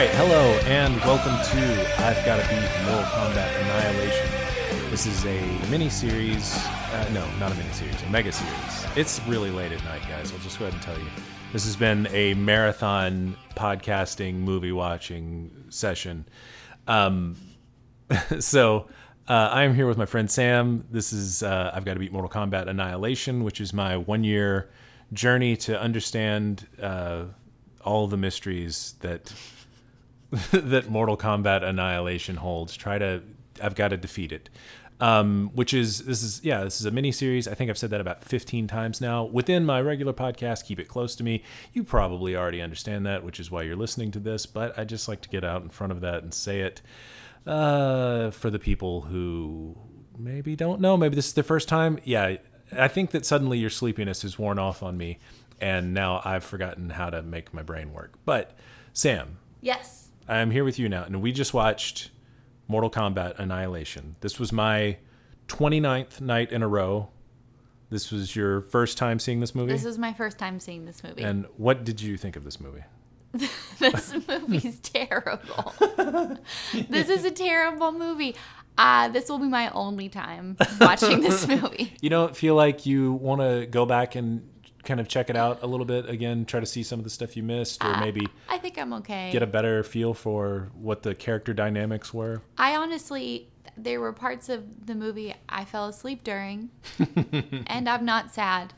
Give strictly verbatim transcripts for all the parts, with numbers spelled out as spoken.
right, hello, and welcome to I've Gotta Beat Mortal Kombat Annihilation. This is a mini-series, uh, no, not a mini-series, a mega-series. It's really late at night, guys, I'll just go ahead and tell you. This has been a marathon podcasting, movie-watching session. Um, so, uh, I am here with my friend Sam. This is uh, I've Gotta Beat Mortal Kombat Annihilation, which is my one-year journey to understand uh, all the mysteries that... that Mortal Kombat Annihilation holds. Try to, I've got to defeat it. Um, which is, this is, yeah, this is a mini series. I think I've said that about fifteen times now. Within my regular podcast, Keep It Close to Me, you probably already understand that, which is why you're listening to this, but I just like to get out in front of that and say it uh, for the people who maybe don't know. Maybe this is their first time. Yeah, I think that suddenly your sleepiness has worn off on me, and now I've forgotten how to make my brain work. But, Sam. Yes. I'm here with you now, and we just watched Mortal Kombat Annihilation. This was my twenty-ninth night in a row. This was your first time seeing this movie? This was my first time seeing this movie. And what did you think of this movie? This movie's terrible. This is a terrible movie. Uh, this will be my only time watching this movie. You don't feel like you want to go back and kind of check it out a little bit again, try to see some of the stuff you missed, or uh, maybe I think I'm okay. Get a better feel for what the character dynamics were? I honestly, there were parts of the movie I fell asleep during, and I'm not sad.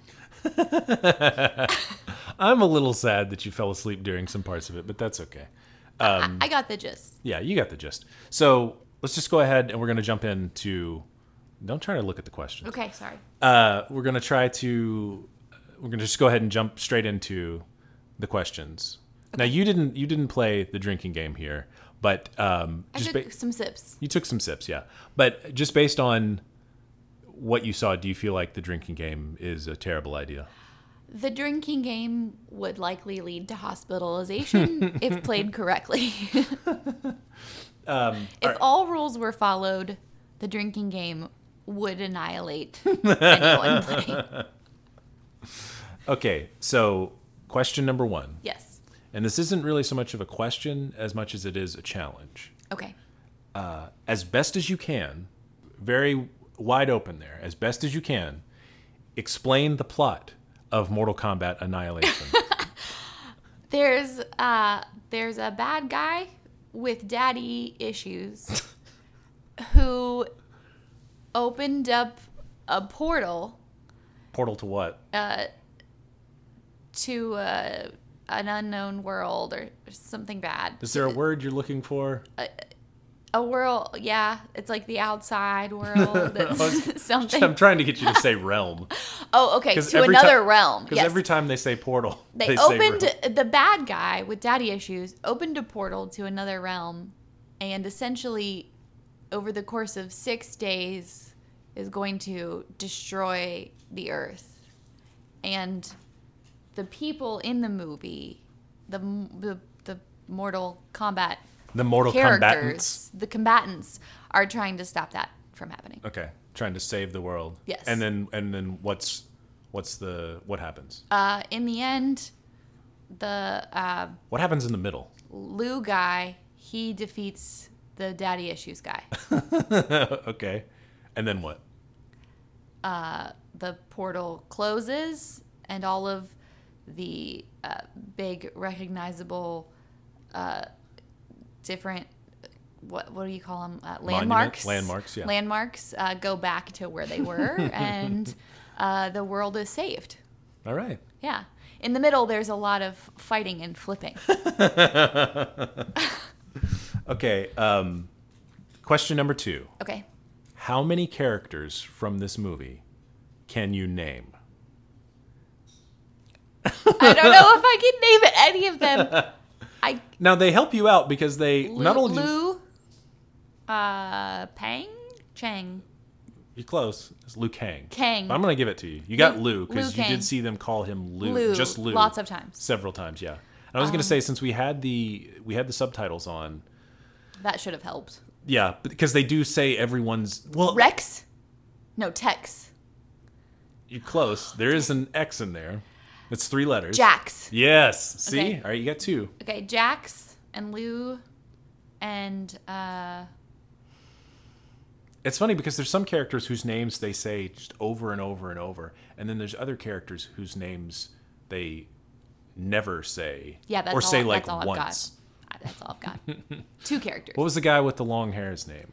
I'm a little sad that you fell asleep during some parts of it, but that's okay. Um, I, I got the gist. Yeah, you got the gist. So let's just go ahead and we're going to jump into, don't try to look at the questions. Okay, sorry. Uh, we're going to try to... We're gonna just go ahead and jump straight into the questions. Okay. Now you didn't you didn't play the drinking game here, but um, I just took ba- some sips. You took some sips, yeah. But just based on what you saw, do you feel like the drinking game is a terrible idea? The drinking game would likely lead to hospitalization if played correctly. um, if all, right. all rules were followed, the drinking game would annihilate anyone playing. Okay, so question number one. Yes. And this isn't really so much of a question as much as it is a challenge. Okay. Uh, as best as you can, very wide open there, as best as you can, explain the plot of Mortal Kombat Annihilation. there's uh, there's a bad guy with daddy issues who opened up a portal. Portal to what? Uh. to uh, an unknown world or something bad. Is there a word you're looking for? A, a world, yeah. It's like the outside world. That's something. I'm trying to get you to say realm. Oh, okay. To another time, realm. Because yes. every time they say portal, they, they opened, say realm. The bad guy with daddy issues opened a portal to another realm and essentially over the course of six days is going to destroy the earth. And the people in the movie, the the, the Mortal Kombat the Mortal combatants, combatants, the combatants are trying to stop that from happening. Okay, trying to save the world. Yes. And then and then what's what's the what happens? Uh, in the end, the uh, what happens in the middle? Liu guy, he defeats the daddy issues guy. Okay, and then what? Uh, the portal closes, and all of the uh, big recognizable uh, different what what do you call them uh, landmarks Monument? landmarks yeah landmarks uh, go back to where they were and uh, the world is saved. All right. Yeah, in the middle there's a lot of fighting and flipping. Okay, um, question number two. Okay, how many characters from this movie can you name? I don't know if I can name any of them. I now they help you out because they Lu, not only Liu, uh, Pang, Chang. You're close. It's Liu Kang. Kang. I'm gonna give it to you. You got Liu- Liu because Liu you Kang. did see them call him Liu, Liu, just Liu, lots of times, several times. Yeah. And I was um, gonna say since we had the we had the subtitles on. That should have helped. Yeah, because they do say everyone's well. Rex, no Tex. You're close. There is an X in there. It's three letters. Jax. Yes. See? Okay. All right, you got two. Okay, Jax and Lou and uh It's funny because there's some characters whose names they say just over and over and over, and then there's other characters whose names they never say. yeah, that's or all, say like that's all once. I've got. That's all I've got. Two characters. What was the guy with the long hair's name?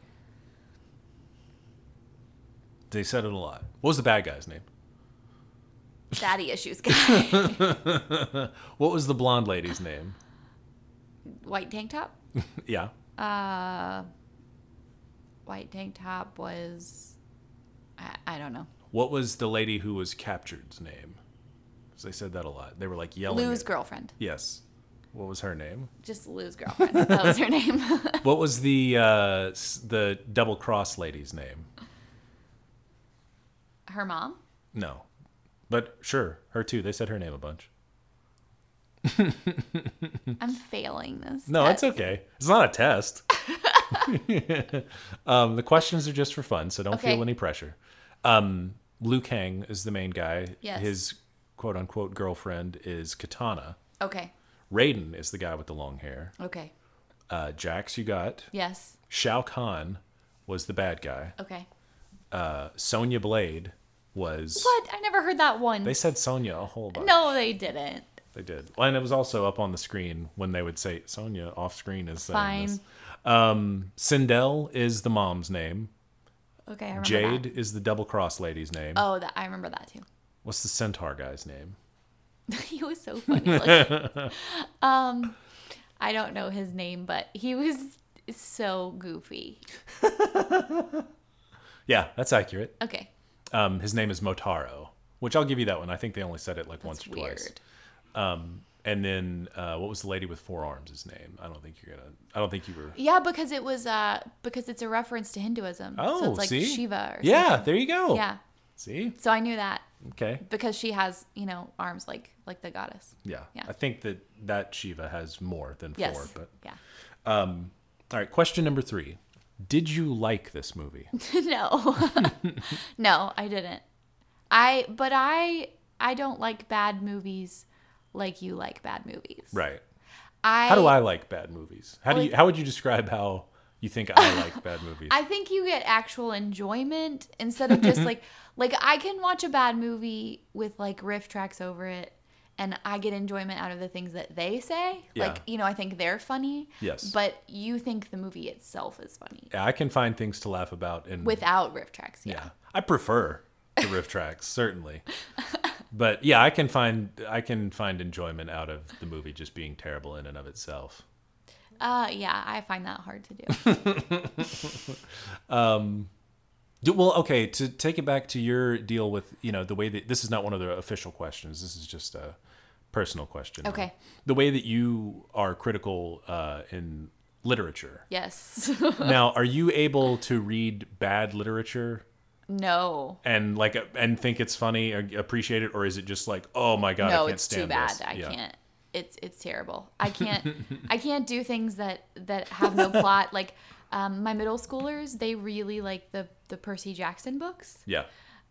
They said it a lot. What was the bad guy's name? Daddy issues guy. What was the blonde lady's name? White tank top. Yeah. Uh, white tank top was, I, I don't know. What was the lady who was captured's name? Because they said that a lot. They were like yelling. Lou's at- girlfriend. Yes. What was her name? Just Lou's girlfriend. That was her name. What was the uh, s- the double cross lady's name? Her mom. No, but sure, her too. They said her name a bunch. I'm failing this. No, test. it's okay. It's not a test. um, the questions are just for fun, so don't Okay. feel any pressure. Um, Liu Kang is the main guy. Yes. His quote unquote girlfriend is Katana. Okay. Raiden is the guy with the long hair. Okay. Uh, Jax, you got. Yes. Shao Kahn was the bad guy. Okay. Uh, Sonya Blade was. What? I never heard that one. They said Sonya a whole bunch. No, they didn't. They did. Well, and it was also up on the screen when they would say Sonya off screen is saying Fine. this. Um, Sindel is the mom's name. Okay, I remember Jade that. is the double cross lady's name. Oh, that I remember that too. What's the centaur guy's name? He was so funny. looking. um, I don't know his name, but he was so goofy. Yeah, that's accurate. Okay, Um, his name is Motaro, which I'll give you that one. I think they only said it like that's once or weird. twice. Um, and then uh, what was the lady with four arms' name? I don't think you're gonna. I don't think you were. Yeah, because it was uh because it's a reference to Hinduism. Oh, so it's like see? Shiva. Or Yeah, something. there you go. Yeah. See. So I knew that Okay. because she has you know arms like like the goddess. Yeah. Yeah. I think that that Shiva has more than Yes. four. But Yeah. all right. Question number three: did you like this movie? No. No, I didn't. I but I I don't like bad movies like you like bad movies. Right. I How do I like bad movies? How do you? Like- How would you describe how you think I like bad movies? I think you get actual enjoyment instead of just like like I can watch a bad movie with like riff tracks over it and I get enjoyment out of the things that they say. Yeah. Like, you know, I think they're funny. Yes. But you think the movie itself is funny Yeah, I can find things to laugh about and without riff tracks. yeah. Yeah. I prefer the riff tracks certainly, but yeah, I can find I can find enjoyment out of the movie just being terrible in and of itself. Uh yeah, I find that hard to do. Do, well, okay, to take it back to your deal with, you know, the way that this is not one of the official questions. This is just a personal question. Okay. The way that you are critical uh, in literature. Yes. Now, are you able to read bad literature No. and like and think it's funny or appreciate it, or is it just like, oh my god, I No, can't it's stand too bad. this? I Yeah. can't. It's it's terrible. I can't I can't do things that that have no plot. Like um, my middle schoolers, they really like the the Percy Jackson books. Yeah.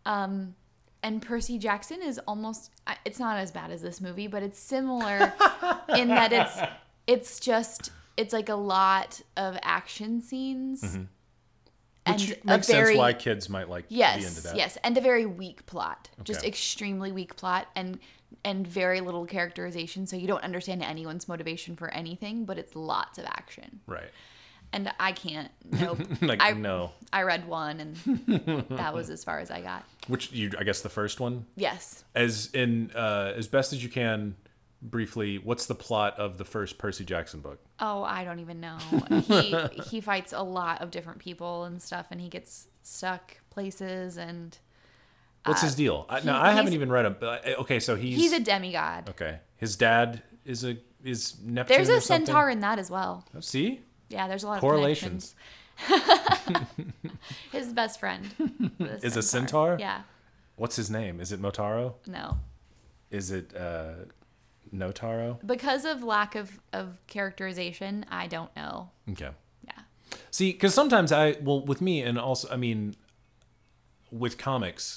And Percy Jackson is almost I- it's not as bad as this movie, but it's similar in that it's it's just it's like a lot of action scenes. And Mm-hmm. Which a makes very sense why kids might like be into Yes, that. yes, and a very weak plot. Just Okay. extremely weak plot and and very little characterization, so you don't understand anyone's motivation for anything, but it's lots of action. Right. And I can't. Nope. Like I, no. I read one, and that was as far as I got. Which you I guess the first one? Yes. As in uh, as best as you can, briefly, what's the plot of the first Percy Jackson book? Oh, I don't even know. He he fights a lot of different people and stuff, and he gets stuck places, and What's his deal? I, no, he- I haven't he's- even read him. But, uh, okay, so he's, he's a demigod. okay. His dad is a is Neptune. There's or a something? centaur in that as well. Oh, see Yeah, there's a lot of correlations. connections. His best friend the Is a centaur? Yeah. What's his name? Is it Motaro? No. Is it uh, Notaro? Because of lack of, of characterization, I don't know. Okay. Yeah. See, because sometimes I well with me and also I mean with comics,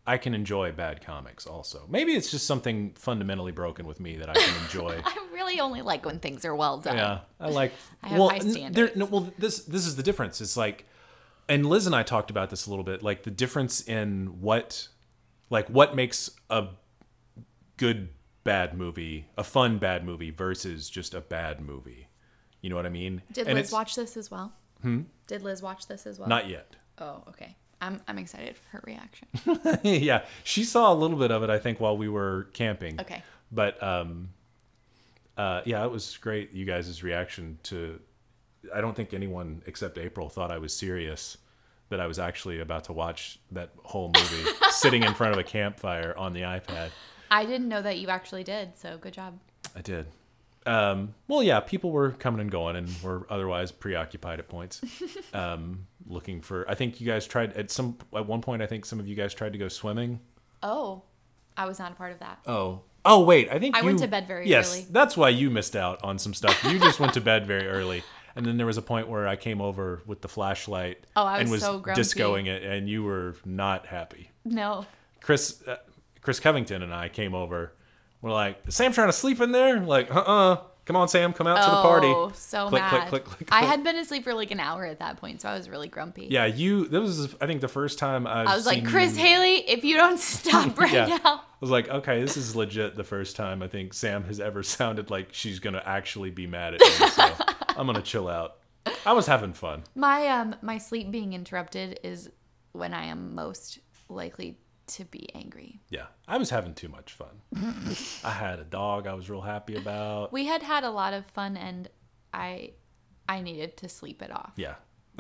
I can enjoy bad comics also. Maybe it's just something fundamentally broken with me that I can enjoy. I really only like when things are well done. Yeah, I like. I have well, high n- standards. there- no, well, this this is the difference. It's like, and Liz and I talked about this a little bit. Like the difference in what, like what makes a good bad movie, a fun bad movie versus just a bad movie. You know what I mean? Did And Liz it's- watch this as well? Hmm? Did Liz watch this as well? Not yet. Oh, okay. I'm I'm excited for her reaction. Yeah, she saw a little bit of it, I think, while we were camping. Okay. But um, uh, yeah, it was great. You guys' reaction to. I don't think anyone except April thought I was serious, that I was actually about to watch that whole movie sitting in front of a campfire on the iPad. I didn't know that you actually did, so good job. I did. Um, well, yeah, people were coming and going and were otherwise preoccupied at points, um, looking for. I think you guys tried at some at one point. I think some of you guys tried to go swimming. Oh, I was not a part of that. Oh, oh, wait. I think I you, went to bed very yes, early. that's why you missed out on some stuff. You just went to bed very early, and then there was a point where I came over with the flashlight Oh, I and was was so grumpy. discoing it, and you were not happy. No. Chris, uh, Chris Covington and I came over. We're like, is Sam trying to sleep in there? Like, uh, uh come on, Sam, come out to the party. Oh, so Click, mad. click, click, click, I click. had been asleep for like an hour at that point, so I was really grumpy. Yeah, you. This was, I think, the first time I've I was like, seen Chris you- Haley, if you don't stop right Yeah. now. I was like, okay, this is legit the first time I think Sam has ever sounded like she's gonna actually be mad at me. So I'm gonna chill out. I was having fun. My um my sleep being interrupted is when I am most likely to be angry. Yeah, I was having too much fun. I had a dog I was real happy about. We had had a lot of fun, and I I needed to sleep it off. Yeah,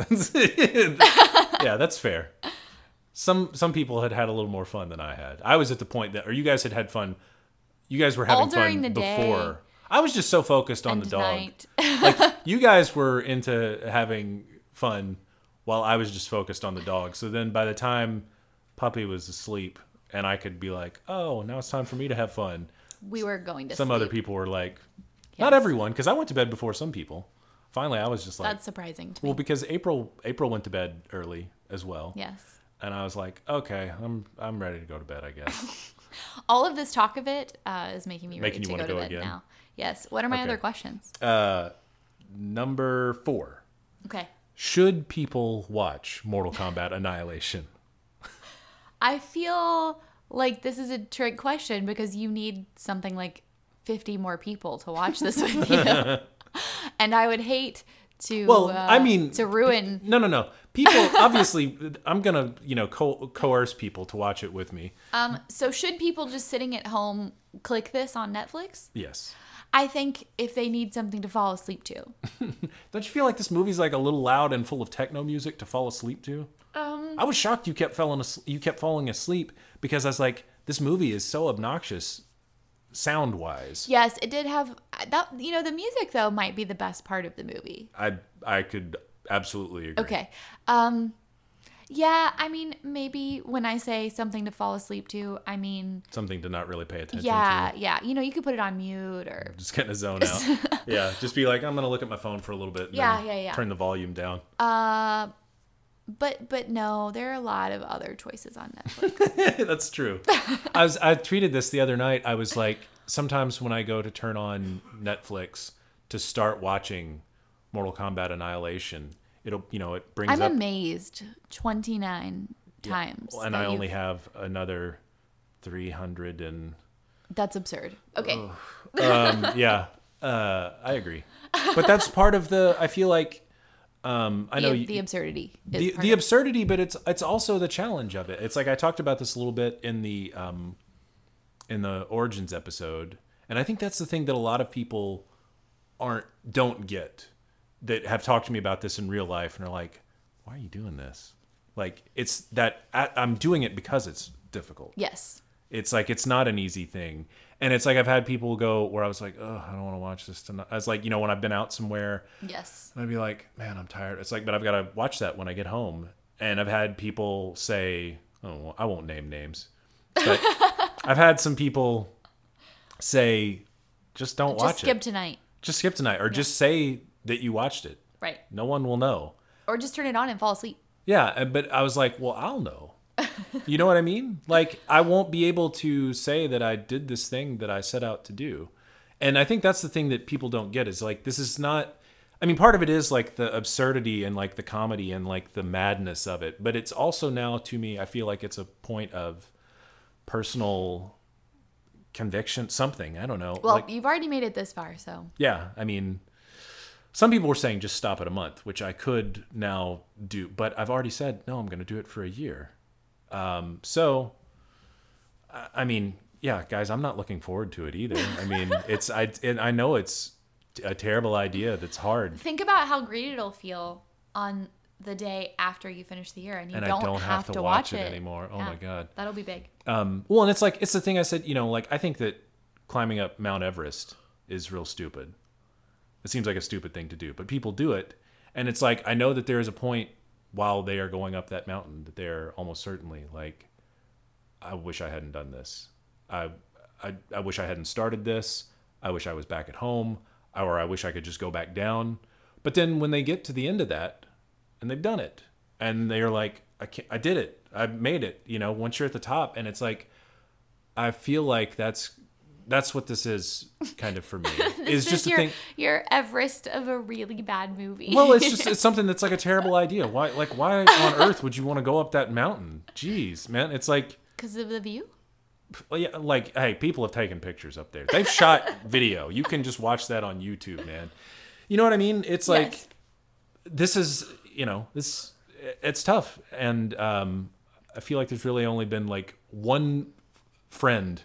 yeah, that's fair. Some some people had had a little more fun than I had. I was at the point that, or you guys had had fun. You guys were having All during fun the day before. I was just so focused on And the dog. night. Like you guys were into having fun while I was just focused on the dog. So then by the time Puppy was asleep and I could be like, oh, now it's time for me to have fun. We were going to Some sleep. other people were like, not Yes. everyone, because I went to bed before some people. Finally, I was just like, That's surprising to me. well, because April April went to bed early as well. Yes. And I was like, okay, I'm I'm ready to go to bed, I guess. All of this talk of it uh, is making me Making ready you to wanna go to go bed again? now. Yes. What are my Okay. other questions? Uh, number four. Okay. Should people watch Mortal Kombat Annihilation? I feel like this is a trick question because you need something like fifty more people to watch this with you. And I would hate to Well, uh, I mean, to ruin No, no, no. People, obviously, I'm going to, you know, co- coerce people to watch it with me. um so should people just sitting at home click this on Netflix? Yes. I think if they need something to fall asleep to. Don't you feel like this movie's like a little loud and full of techno music to fall asleep to? Um I was shocked you kept falling asleep, you kept falling asleep because I was like, this movie is so obnoxious sound wise. yes, it did have that, you know, the music though might be the best part of the movie. I I could absolutely agree. Okay. Um yeah, I mean maybe when I say something to fall asleep to, I mean Something to not really pay attention yeah, to. yeah. You know, you could put it on mute or Just getting a zone out. Yeah, just be like, I'm gonna look at my phone for a little bit. And Yeah, then yeah, yeah. Turn the volume down. uh but but no, there are a lot of other choices on Netflix. That's true. I was I tweeted this the other night. I was like, sometimes when I go to turn on Netflix to start watching Mortal Kombat Annihilation, it'll you know it brings I'm up amazed twenty-nine times. and that I you've- only have another three hundred and That's absurd. Okay. um, yeah, uh, I agree. But that's part of the. I feel like um, I know the, you- the absurdity is the part the of- absurdity, but it's it's also the challenge of it. It's like I talked about this a little bit in the um, in the Origins episode, and I think that's the thing that a lot of people aren't don't get that have talked to me about this in real life and are like, "Why are you doing this?" Like it's that I, I'm doing it because it's difficult. Yes. It's like it's not an easy thing. And it's like I've had people go where I was like, oh, I don't want to watch this tonight. I was like, you know, when I've been out somewhere, Yes. and I'd be like, man, I'm tired. It's like, but I've got to watch that when I get home. And I've had people say, oh, I won't name names, but I've had some people say, just don't Just watch skip it. tonight. Just skip tonight, or just say that you watched it. Right. No one will know. Or just turn it on and fall asleep. Yeah, and- but I was like, well, I'll know. You know what I mean? Like, I won't be able to say that I did this thing that I set out to do. And I think that's the thing that people don't get is like, this is not, I mean, part of it is like the absurdity and like the comedy and like the madness of it. But it's also now to me, I feel like it's a point of personal conviction, something. I don't know. Well, like, you've already made it this far, so. yeah, I mean, some people were saying just stop at a month, which I could now do. But I've already said, no, I'm going to do it for a year. Um, so, I- I mean, yeah, guys, I'm not looking forward to it either. I mean, it's I and I know it's a terrible idea that's hard. Think about how great it'll feel on the day after you finish the year and you And I don't, don't have, have to to watch watch it it anymore. Oh Yeah, my God. That'll be big. Um, well, and it's like, it's the thing I said, you know, like, I think that climbing up Mount Everest is real stupid. It seems like a stupid thing to do, but people do it. And it's like, I know that there is a point while they are going up that mountain that they're almost certainly like, I wish I hadn't done this. I, I, I wish I hadn't started this. I wish I was back at home, or I wish I could just go back down. But then when they get to the end of that and they've done it and they're like, I can't, I did it. I made it, you know, once you're at the top. And it's like, I feel like that's, that's what this is kind of for me. Is This just is to your, think, your Everest of a really bad movie. well, it's just, it's something that's like a terrible idea. Why, like, why on earth would you want to go up that mountain? Jeez, man. It's like, Because of the view? well, yeah, like, hey, people have taken pictures up there. They've shot video. You can just watch that on YouTube, man. You know what I mean? It's like, Yes. this is, you know, this, it's tough. And um, I feel like there's really only been like one friend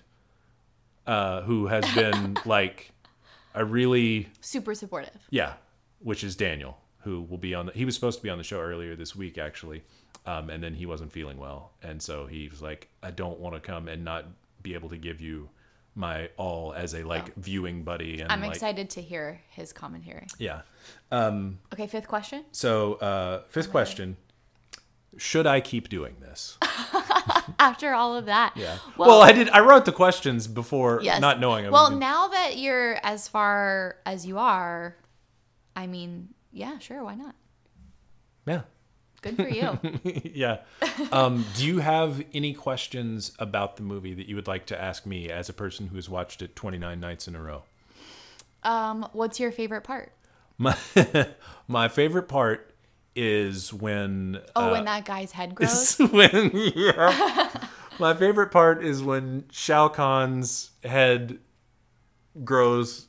uh, who has been like a really, Super supportive. yeah, which is Daniel, who will be on the, he was supposed to be on the show earlier this week, actually. Um, and then he wasn't feeling well. And so he was like, I don't want to come and not be able to give you my all as a like Oh. viewing buddy. And I'm like, excited to hear his commentary. yeah. Um, Okay, fifth question. so uh, fifth question, should I keep doing this? After all of that. Yeah. Well, I did. I wrote the questions before Yes. not knowing. I was Well, gonna- now that you're as far as you are, I mean, yeah, sure, why not? yeah. Good for you. Yeah. Um, do you have any questions about the movie that you would like to ask me as a person who has watched it twenty-nine nights in a row? um, what's your favorite part? My my favorite part is when Oh, uh, when that guy's head grows? is when yeah. My favorite part is when Shao Kahn's head grows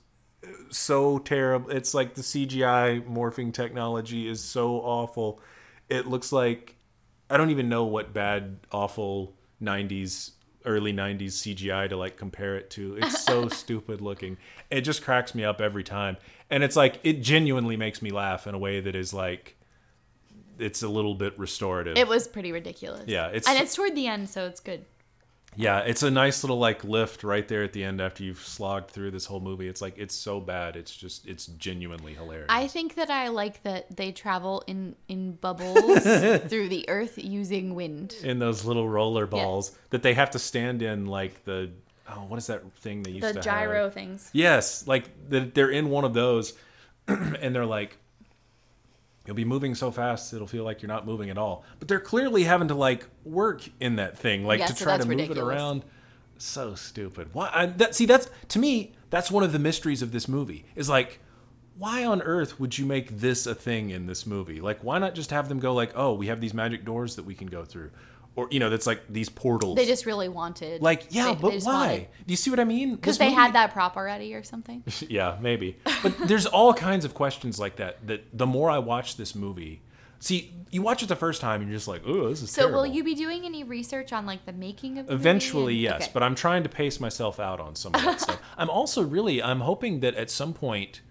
so terrible. It's like the C G I morphing technology is so awful. It looks like, I don't even know what bad, awful nineties, early nineties C G I to like compare it to. It's so stupid looking. It just cracks me up every time. And it's like, it genuinely makes me laugh in a way that is like, it's a little bit restorative. It was pretty ridiculous. Yeah, it's- and it's toward the end, so it's good. Yeah, it's a nice little like lift right there at the end after you've slogged through this whole movie. It's like, it's so bad. It's just, it's genuinely hilarious. I think that I like that they travel in in bubbles through the earth using wind. in those little roller balls that they have to stand in, like the, oh, what is that thing they used The to gyro have? things. Yes, like the, they're in one of those and they're like, you'll be moving so fast it'll feel like you're not moving at all. But they're clearly having to like work in that thing, like Yeah, to so try to that's move ridiculous. it around. So stupid. Why? I, that, see, that's to me, that's one of the mysteries of this movie. Is like, why on earth would you make this a thing in this movie? Like, why not just have them go like, oh, we have these magic doors that we can go through, or you know, that's like these portals. They just really wanted. like, yeah, they- but they just why? wanted- Do you see what I mean? Because This they movie- had that prop already or something. Yeah, maybe. But there's all kinds of questions like that. That the more I watch this movie, see, you watch it the first time and you're just like, oh, this is So terrible. will you be doing any research on like the making of the movie Eventually, and- yes, okay. but I'm trying to pace myself out on some of that stuff. I'm also really, I'm hoping that at some point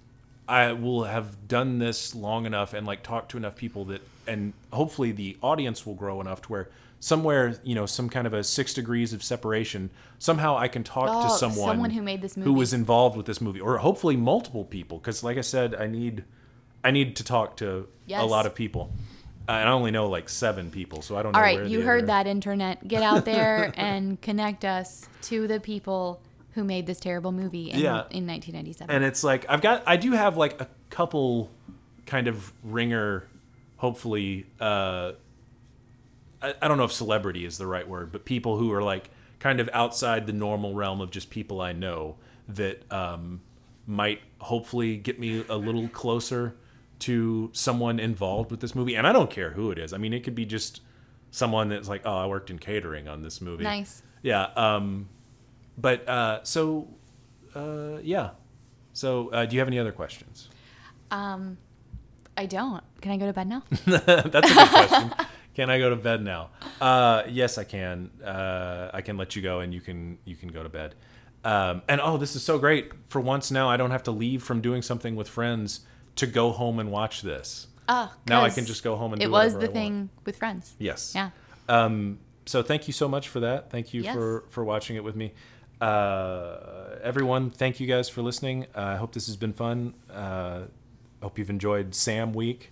I will have done this long enough and like talked to enough people that, and hopefully the audience will grow enough to where somewhere, you know, some kind of a six degrees of separation, somehow I can talk to Oh, someone, someone who made this who movie. was involved with this movie, or hopefully multiple people. Because like I said, I need, I need to talk to Yes. a lot of people. Uh, and I only know like seven people, so I don't know All right, where you the heard other- that, internet. Get out there and connect us to the people who made this terrible movie in, Yeah. in nineteen ninety-seven. And it's like I've got I do have like a couple kind of ringer, hopefully uh I, I don't know if celebrity is the right word, but people who are like kind of outside the normal realm of just people I know that um, might hopefully get me a little closer to someone involved with this movie. And I don't care who it is. I mean, it could be just someone that's like, oh, I worked in catering on this movie. Nice. Yeah. Um, but uh, so, uh, yeah. So uh, do you have any other questions? Um, I don't. Can I go to bed now? That's a good question. Can I go to bed now? Uh, yes, I can. Uh, I can let you go, and you can you can go to bed. Um, and oh, this is so great! For once now, I don't have to leave from doing something with friends to go home and watch this. Oh, now I can just go home and do it was whatever the I thing want. with friends. Yes. Yeah. Um, so thank you so much for that. Thank you Yes. for for watching it with me. Uh, everyone, thank you guys for listening. Uh, I hope this has been fun. Uh, hope you've enjoyed Sam Week.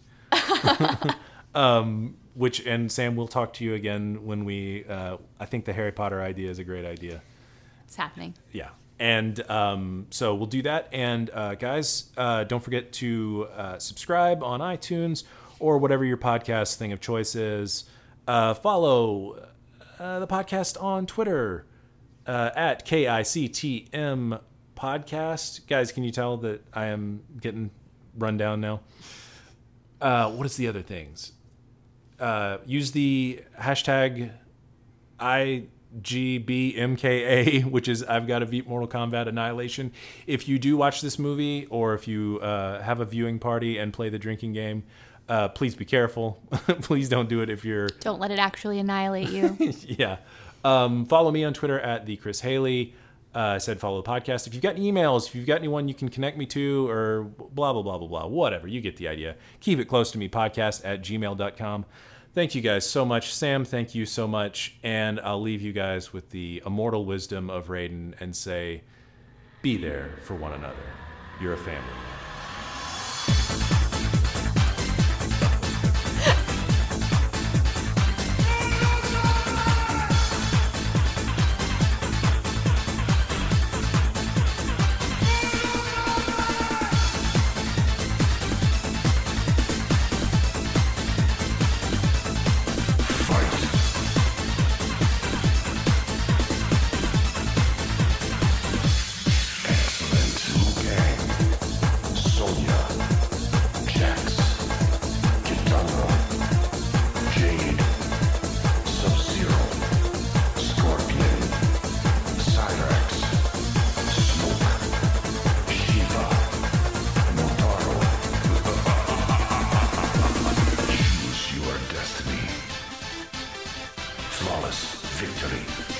um, which and Sam, we'll talk to you again when we. Uh, I think the Harry Potter idea is a great idea. It's happening. Yeah. And um, so we'll do that. And uh, guys, uh, don't forget to uh, subscribe on iTunes or whatever your podcast thing of choice is. Uh, follow uh, the podcast on Twitter uh, at K I C T M podcast. Guys, can you tell that I am getting run down now? Uh, what is the other things? Uh, use the hashtag I. G B M K A, which is I've Got to Beat Mortal Kombat Annihilation. If you do watch this movie, or if you uh, have a viewing party and play the drinking game, uh, please be careful. Please don't do it if you're... Don't let it actually annihilate you. Yeah. Um, follow me on Twitter at the Chris Haley. Uh, I said follow the podcast. If you've got emails, if you've got anyone you can connect me to, or blah, blah, blah, blah, blah, whatever, you get the idea. Keep it close to me, podcast at gmail dot com. Thank you guys so much. Sam, thank you so much. And I'll leave you guys with the immortal wisdom of Raiden and say, be there for one another. You're a family. Flawless victory.